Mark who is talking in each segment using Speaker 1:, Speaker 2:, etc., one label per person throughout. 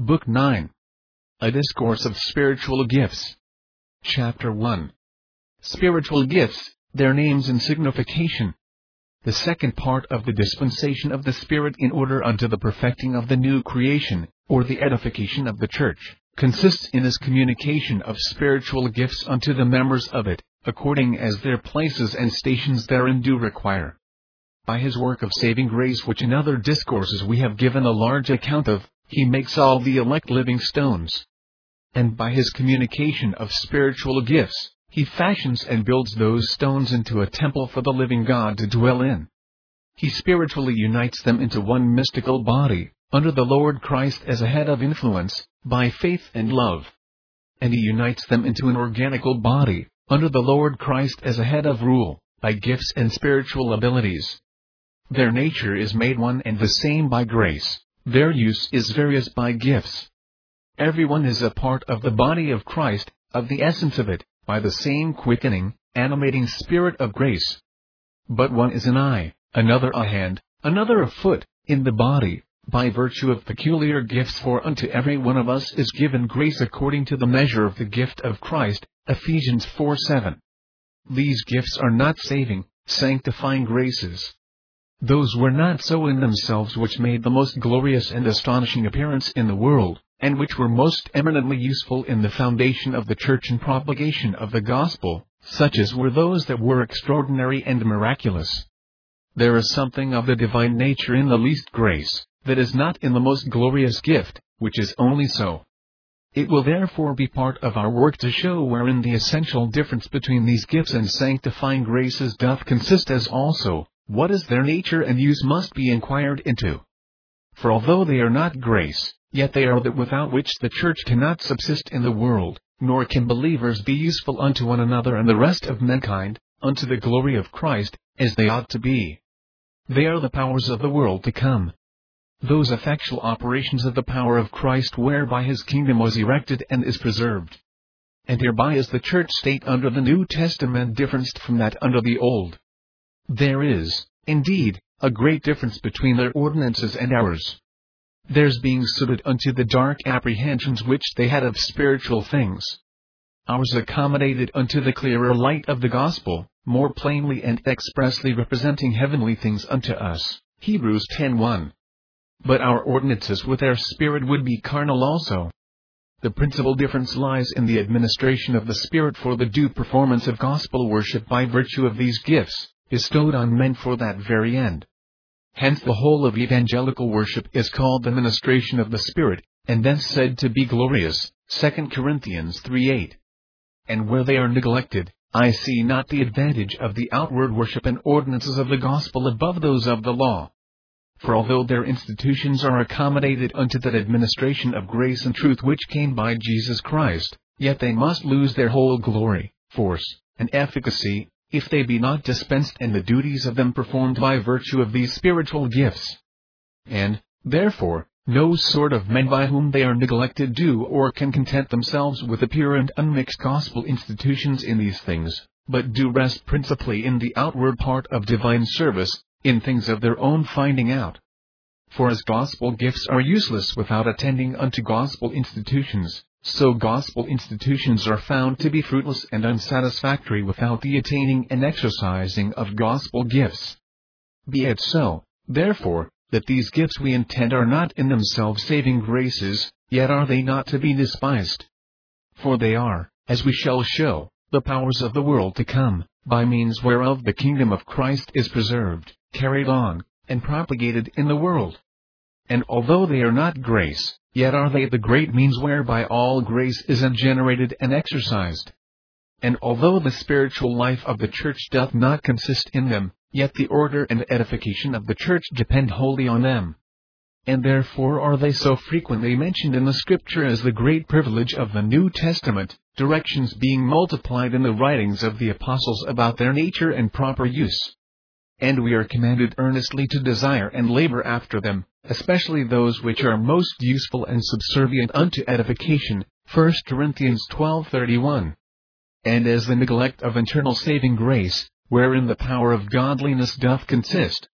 Speaker 1: Book 9. A Discourse of Spiritual Gifts. Chapter 1. Spiritual Gifts, their names and signification. The second part of the dispensation of the Spirit in order unto the perfecting of the new creation, or the edification of the church, consists in his communication of spiritual gifts unto the members of it, according as their places and stations therein do require. By his work of saving grace, which in other discourses we have given a large account of, he makes all the elect living stones. And by his communication of spiritual gifts, he fashions and builds those stones into a temple for the living God to dwell in. He spiritually unites them into one mystical body, under the Lord Christ as a head of influence, by faith and love. And he unites them into an organical body, under the Lord Christ as a head of rule, by gifts and spiritual abilities. Their nature is made one and the same by grace. Their use is various by gifts. Everyone is a part of the body of Christ, of the essence of it, by the same quickening, animating Spirit of grace. But one is an eye, another a hand, another a foot, in the body, by virtue of peculiar gifts. For unto every one of us is given grace according to the measure of the gift of Christ, Ephesians 4:7. These gifts are not saving, sanctifying graces. Those were not so in themselves which made the most glorious and astonishing appearance in the world, and which were most eminently useful in the foundation of the church and propagation of the gospel, such as were those that were extraordinary and miraculous. There is something of the divine nature in the least grace, that is not in the most glorious gift, which is only so. It will therefore be part of our work to show wherein the essential difference between these gifts and sanctifying graces doth consist, as also what is their nature and use must be inquired into. For although they are not grace, yet they are that without which the church cannot subsist in the world, nor can believers be useful unto one another and the rest of mankind, unto the glory of Christ, as they ought to be. They are the powers of the world to come. Those effectual operations of the power of Christ whereby his kingdom was erected and is preserved. And hereby is the church state under the New Testament differenced from that under the Old. There is, indeed, a great difference between their ordinances and ours. Theirs being suited unto the dark apprehensions which they had of spiritual things. Ours accommodated unto the clearer light of the gospel, more plainly and expressly representing heavenly things unto us. Hebrews 10:1. But our ordinances with their spirit would be carnal also. The principal difference lies in the administration of the Spirit for the due performance of gospel worship by virtue of these gifts, bestowed on men for that very end. Hence the whole of evangelical worship is called the ministration of the Spirit, and thence said to be glorious, 2 Corinthians 3:8. And where they are neglected, I see not the advantage of the outward worship and ordinances of the gospel above those of the law. For although their institutions are accommodated unto that administration of grace and truth which came by Jesus Christ, yet they must lose their whole glory, force, and efficacy, if they be not dispensed and the duties of them performed by virtue of these spiritual gifts. And, therefore, no sort of men by whom they are neglected do or can content themselves with the pure and unmixed gospel institutions in these things, but do rest principally in the outward part of divine service, in things of their own finding out. For as gospel gifts are useless without attending unto gospel institutions, so gospel institutions are found to be fruitless and unsatisfactory without the attaining and exercising of gospel gifts. Be it so, therefore, that these gifts we intend are not in themselves saving graces, yet are they not to be despised. For they are, as we shall show, the powers of the world to come, by means whereof the kingdom of Christ is preserved, carried on, and propagated in the world. And although they are not grace, yet are they the great means whereby all grace is generated and exercised. And although the spiritual life of the church doth not consist in them, yet the order and edification of the church depend wholly on them. And therefore are they so frequently mentioned in the Scripture as the great privilege of the New Testament, directions being multiplied in the writings of the apostles about their nature and proper use. And we are commanded earnestly to desire and labor after them, especially those which are most useful and subservient unto edification, 1 Corinthians 12:31. And as the neglect of internal saving grace, wherein the power of godliness doth consist,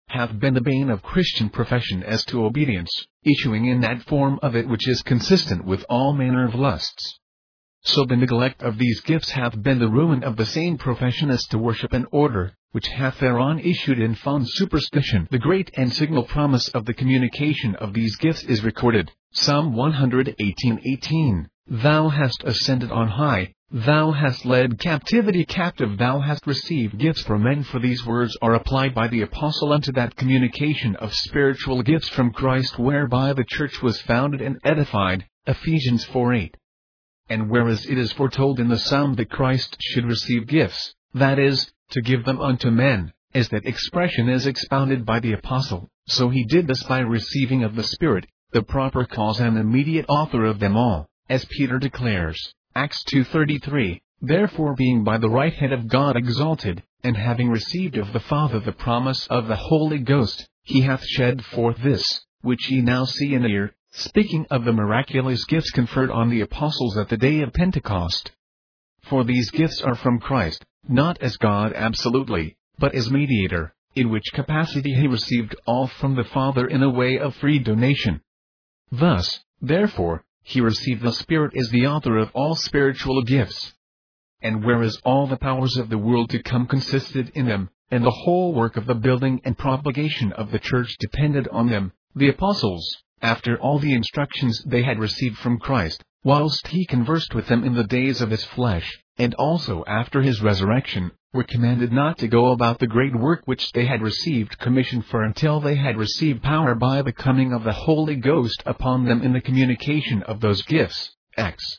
Speaker 1: hath been the bane of Christian profession as to obedience, issuing in that form of it which is consistent with all manner of lusts. So the neglect of these gifts hath been the ruin of the same profession as to worship and order, which hath thereon issued in fond superstition. The great and signal promise of the communication of these gifts is recorded, Psalm 118:18. Thou hast ascended on high, thou hast led captivity captive, thou hast received gifts from men. For these words are applied by the apostle unto that communication of spiritual gifts from Christ whereby the church was founded and edified, Ephesians 4:8. And whereas it is foretold in the Psalm that Christ should receive gifts, that is, to give them unto men, as that expression is expounded by the apostle, so he did this by receiving of the Spirit, the proper cause and immediate author of them all, as Peter declares, Acts 2:33, therefore being by the right hand of God exalted, and having received of the Father the promise of the Holy Ghost, he hath shed forth this, which ye now see and hear, speaking of the miraculous gifts conferred on the apostles at the day of Pentecost. For these gifts are from Christ, not as God absolutely, but as mediator, in which capacity he received all from the Father in a way of free donation. Thus, therefore, he received the Spirit as the author of all spiritual gifts. And whereas all the powers of the world to come consisted in them, and the whole work of the building and propagation of the church depended on them, the apostles, after all the instructions they had received from Christ, whilst he conversed with them in the days of his flesh, and also after his resurrection, were commanded not to go about the great work which they had received commission for until they had received power by the coming of the Holy Ghost upon them in the communication of those gifts. Acts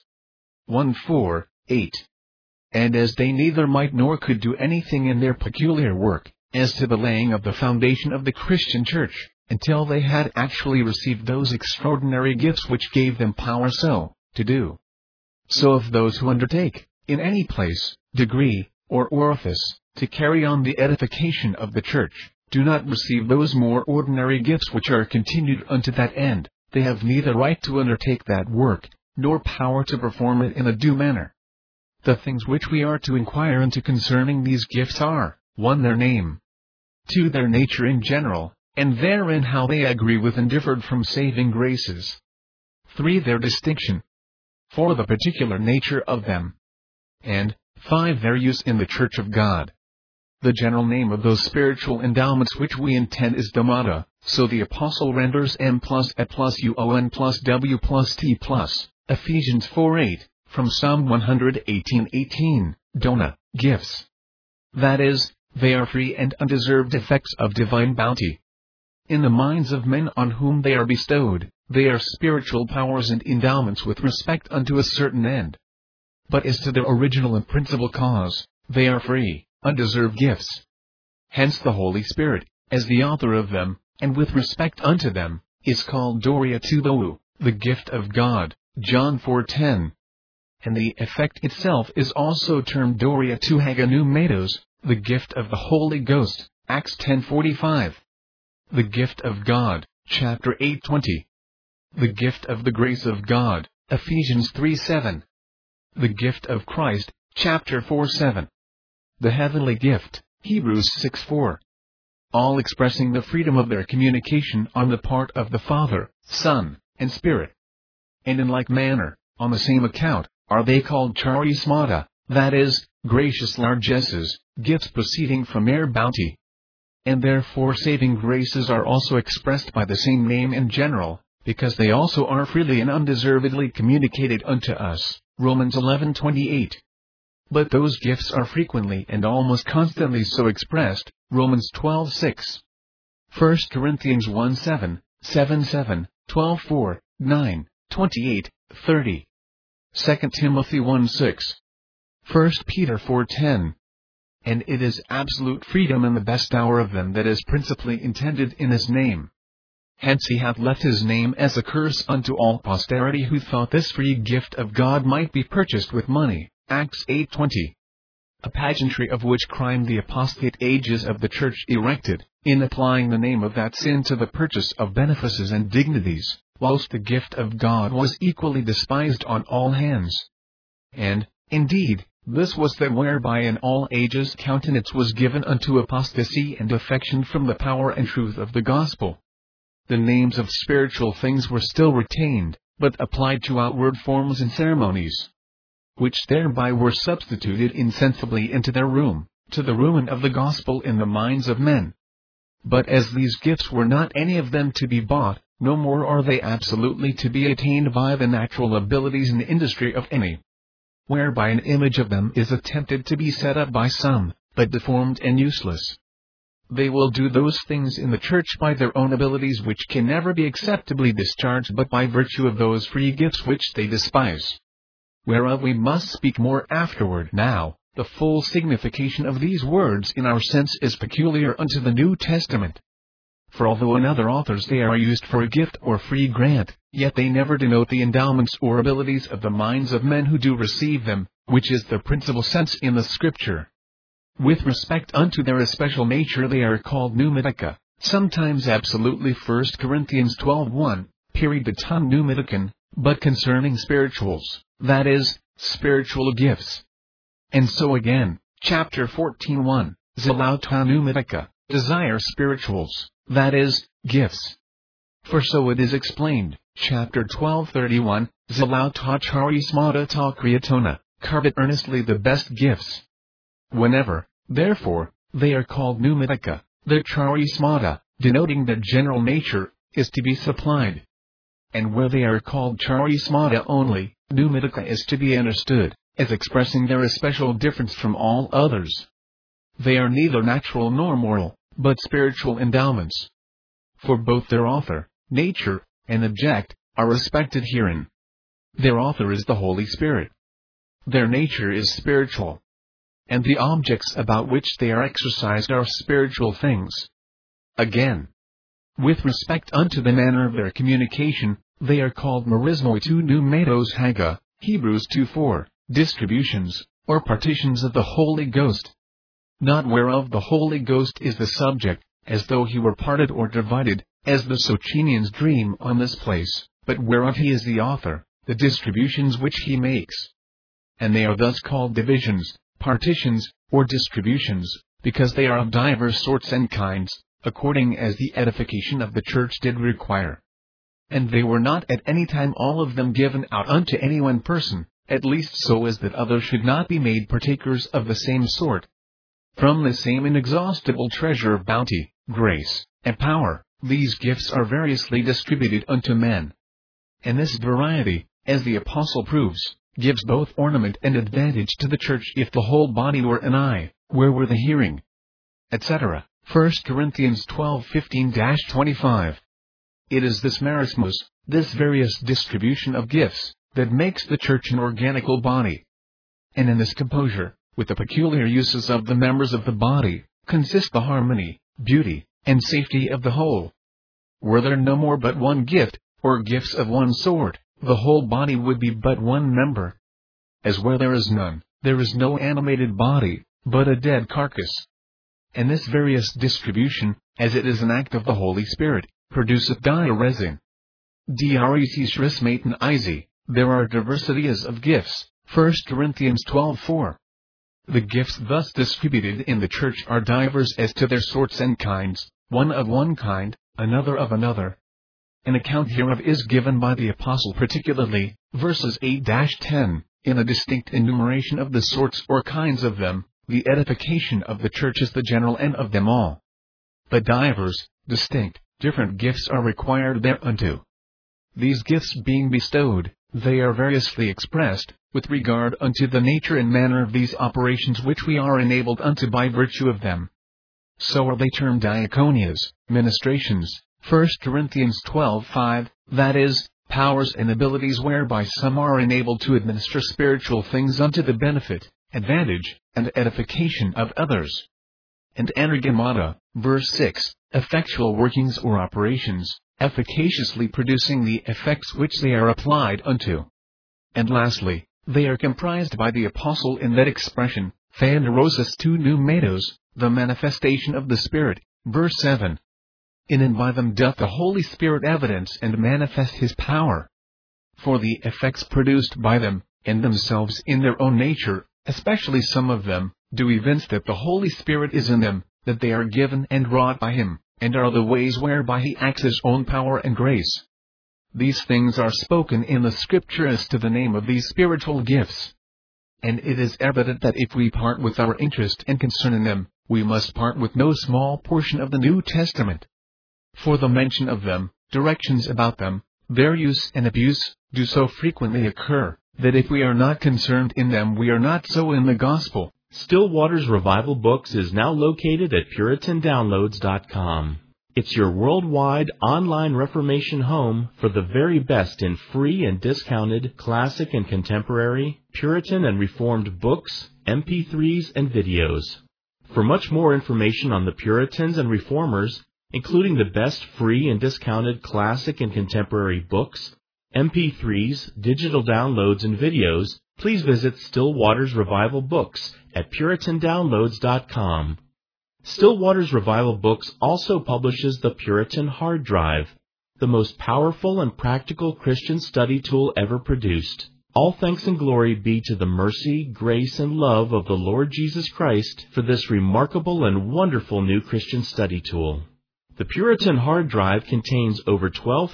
Speaker 1: 1:4-8. And as they neither might nor could do anything in their peculiar work, as to the laying of the foundation of the Christian church, until they had actually received those extraordinary gifts which gave them power so to do. So if those who undertake, in any place, degree, or orifice, to carry on the edification of the church, do not receive those more ordinary gifts which are continued unto that end, they have neither right to undertake that work, nor power to perform it in a due manner. The things which we are to inquire into concerning these gifts are, 1. Their name, 2. Their nature in general, and therein how they agree with and differed from saving graces, 3. Their distinction, 4. The particular nature of them, and 5. Their use in the Church of God. The general name of those spiritual endowments which we intend is Domata, so the apostle renders M plus E plus UON plus W plus T plus, Ephesians 4:8, from Psalm 118:18, Dona, gifts. That is, they are free and undeserved effects of divine bounty. In the minds of men on whom they are bestowed, they are spiritual powers and endowments with respect unto a certain end. But as to their original and principal cause, they are free, undeserved gifts. Hence the Holy Spirit, as the author of them, and with respect unto them, is called Doria Tuou, the gift of God, John 4:10. And the effect itself is also termed Doria Tuhaganoumetos, the gift of the Holy Ghost, Acts 10:45. The gift of God, chapter 8:20. The gift of the grace of God, Ephesians 3:7. The gift of Christ, chapter 4:7. The heavenly gift, Hebrews 6:4. All expressing the freedom of their communication on the part of the Father, Son, and Spirit. And in like manner, on the same account, are they called charismata, that is, gracious largesses, gifts proceeding from air bounty. And therefore saving graces are also expressed by the same name in general, because they also are freely and undeservedly communicated unto us, Romans 11:28. But those gifts are frequently and almost constantly so expressed, Romans 12:6. 1 Corinthians 1:7, 7:7, 12:4, 9, 28, 30. 2 Timothy 1:6. 1 Peter 4:10. And it is absolute freedom in the best hour of them that is principally intended in his name. Hence he hath left his name as a curse unto all posterity who thought this free gift of God might be purchased with money, Acts 8:20. A pageantry of which crime the apostate ages of the church erected, in applying the name of that sin to the purchase of benefices and dignities, whilst the gift of God was equally despised on all hands. And, indeed, This was that whereby in all ages countenance was given unto apostasy and defection from the power and truth of the gospel. The names of spiritual things were still retained, but applied to outward forms and ceremonies, which thereby were substituted insensibly into their room, to the ruin of the gospel in the minds of men. But as these gifts were not any of them to be bought, no more are they absolutely to be attained by the natural abilities and industry of any, whereby an image of them is attempted to be set up by some, but deformed and useless. They will do those things in the church by their own abilities which can never be acceptably discharged but by virtue of those free gifts which they despise. Whereof we must speak more afterward. Now, the full signification of these words in our sense is peculiar unto the New Testament. For although in other authors they are used for a gift or free grant, yet they never denote the endowments or abilities of the minds of men who do receive them, which is the principal sense in the Scripture. With respect unto their especial nature they are called pneumatica, sometimes absolutely 1 Corinthians 12:1, the tongue pneumaticon, but concerning spirituals, that is, spiritual gifts. And so again, chapter 14:1, zelauta pneumatica, desire spirituals, that is, gifts. For so it is explained, chapter 12:31, zelauta charismata ta creatona, covet earnestly the best gifts. Whenever, therefore, they are called pneumatica, their charismata, denoting their general nature, is to be supplied. And where they are called charismata only, pneumatica is to be understood as expressing their especial difference from all others. They are neither natural nor moral, but spiritual endowments. For both their author, nature, and object, are respected herein. Their author is the Holy Spirit. Their nature is spiritual. And the objects about which they are exercised are spiritual things. Again, with respect unto the manner of their communication, they are called merismoi tu pneumatos haga, Hebrews 2:4, distributions, or partitions of the Holy Ghost. Not whereof the Holy Ghost is the subject, as though he were parted or divided, as the Socinians dream on this place, but whereof he is the author, the distributions which he makes. And they are thus called divisions, partitions, or distributions, because they are of divers sorts and kinds, according as the edification of the church did require. And they were not at any time all of them given out unto any one person, at least so as that others should not be made partakers of the same sort. From the same inexhaustible treasure of bounty, grace, and power, these gifts are variously distributed unto men. And this variety, as the Apostle proves, gives both ornament and advantage to the church if the whole body were an eye, where were the hearing? Etc. 1 Corinthians 12:15-25. It is this merismos, this various distribution of gifts, that makes the church an organical body. And in this composure, with the peculiar uses of the members of the body, consists the harmony, beauty, and safety of the whole. Were there no more but one gift, or gifts of one sort, the whole body would be but one member. As where there is none, there is no animated body, but a dead carcass. And this various distribution, as it is an act of the Holy Spirit, produceth diaresin. Diaresis resmaten eisi, there are diversities of gifts, 1 Corinthians 12:4. The gifts thus distributed in the church are divers as to their sorts and kinds, one of one kind, another of another. An account hereof is given by the Apostle particularly, verses 8-10, in a distinct enumeration of the sorts or kinds of them. The edification of the church is the general end of them all. But divers, distinct, different gifts are required thereunto. These gifts being bestowed, they are variously expressed, with regard unto the nature and manner of these operations which we are enabled unto by virtue of them. So are they termed diaconias, ministrations, 1 Corinthians 12:5, that is, powers and abilities whereby some are enabled to administer spiritual things unto the benefit, advantage, and edification of others. And energemata, verse 6, effectual workings or operations, efficaciously producing the effects which they are applied unto. And lastly, they are comprised by the Apostle in that expression, phanerosis tu pneumatos, the manifestation of the Spirit, verse 7. In and by them doth the Holy Spirit evidence and manifest his power. For the effects produced by them, in themselves in their own nature, especially some of them, do evince that the Holy Spirit is in them, that they are given and wrought by Him, and are the ways whereby He acts His own power and grace. These things are spoken in the Scripture as to the name of these spiritual gifts. And it is evident that if we part with our interest and concern in them, we must part with no small portion of the New Testament. For the mention of them, directions about them, their use and abuse, do so frequently occur, that if we are not concerned in them we are not so in the gospel.
Speaker 2: Still Waters Revival Books is now located at PuritanDownloads.com. It's your worldwide online Reformation home for the very best in free and discounted classic and contemporary, Puritan and Reformed books, MP3s, and videos. For much more information on the Puritans and Reformers, including the best free and discounted classic and contemporary books, MP3s, digital downloads, and videos, please visit Still Waters Revival Books at PuritanDownloads.com. Still Waters Revival Books also publishes the Puritan Hard Drive, the most powerful and practical Christian study tool ever produced. All thanks and glory be to the mercy, grace, and love of the Lord Jesus Christ for this remarkable and wonderful new Christian study tool. The Puritan Hard Drive contains over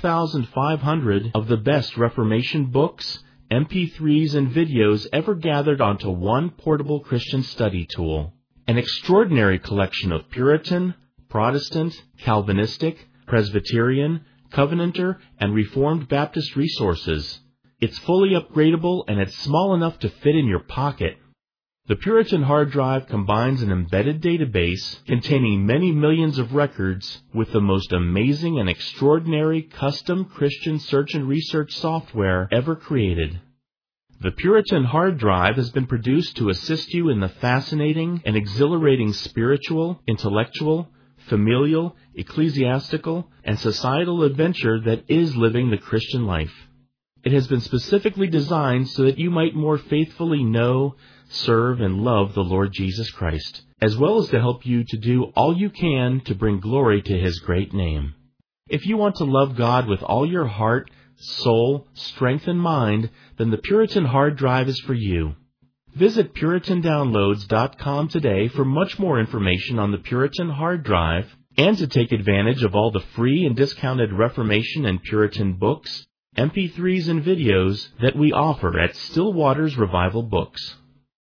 Speaker 2: 12,500 of the best Reformation books, MP3s, and videos ever gathered onto one portable Christian study tool. An extraordinary collection of Puritan, Protestant, Calvinistic, Presbyterian, Covenanter, and Reformed Baptist resources. It's fully upgradable and it's small enough to fit in your pocket. The Puritan Hard Drive combines an embedded database containing many millions of records with the most amazing and extraordinary custom Christian search and research software ever created. The Puritan Hard Drive has been produced to assist you in the fascinating and exhilarating spiritual, intellectual, familial, ecclesiastical, and societal adventure that is living the Christian life. It has been specifically designed so that you might more faithfully know, serve, and love the Lord Jesus Christ, as well as to help you to do all you can to bring glory to His great name. If you want to love God with all your heart, soul, strength, and mind, then the Puritan Hard Drive is for you. Visit PuritanDownloads.com today for much more information on the Puritan Hard Drive and to take advantage of all the free and discounted Reformation and Puritan books, MP3s, and videos that we offer at Still Waters Revival Books.